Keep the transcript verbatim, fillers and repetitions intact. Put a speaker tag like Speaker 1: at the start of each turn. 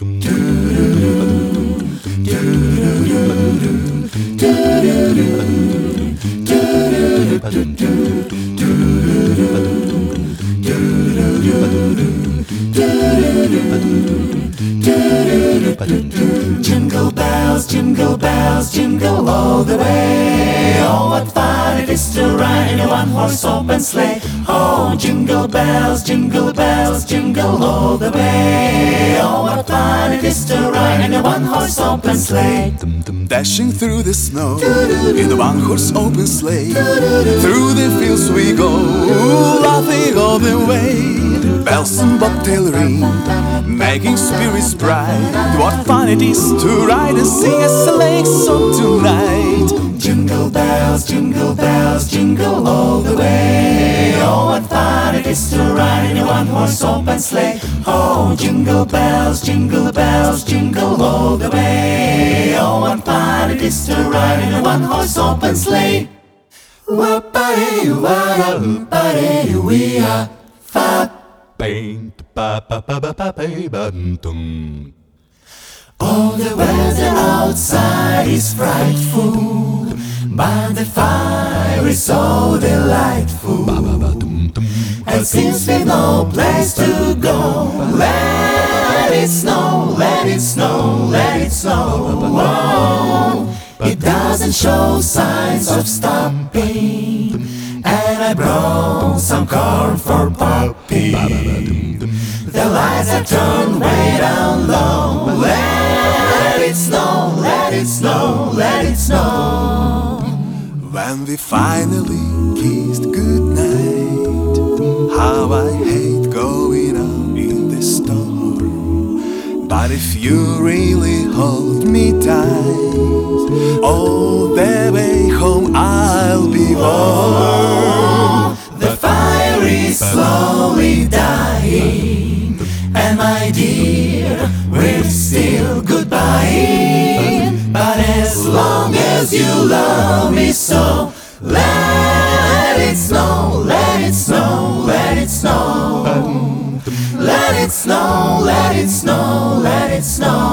Speaker 1: Jingle bells, jingle bells, jingle all the way. Oh, what fun it is to ride in a one-horse open sleigh. Oh, jingle bells, jingle bells, jingle all the way. Oh, what fun it is to ride in a one-horse open sleigh.
Speaker 2: Dashing through the snow in a one-horse open sleigh. Through the fields we go, laughing all the way. Bells and bobtail ring, making spirits bright. What fun it is to ride and sing a sleigh song tonight.
Speaker 1: Jingle bells, jingle bells, jingle all the way. Oh, what fun it is to ride in a one-horse open sleigh. Oh, jingle bells, jingle bells, jingle all the way. Oh, what fun it is to ride in a one-horse open sleigh. Whoop-a-dee-wah-da-oop-a-dee-wee-ah, fa. All the weather outside is frightful, but the fire is so delightful. And since we've no place to go, let it snow, let it snow, let it snow. Whoa. It doesn't show signs of stopping, and I brought some corn for Poppy. The lights are turned way down low. Let it snow, let it snow, let it snow.
Speaker 2: When we finally kissed goodnight, how I hate going out in the storm. But if you really hold me tight, all the way home I'll be warm.
Speaker 1: The fire is slowly dying, and my dear, we're still goodbye. But as long as you love me so, let it snow, let it snow, let it snow. Let it snow, let it snow, let it snow.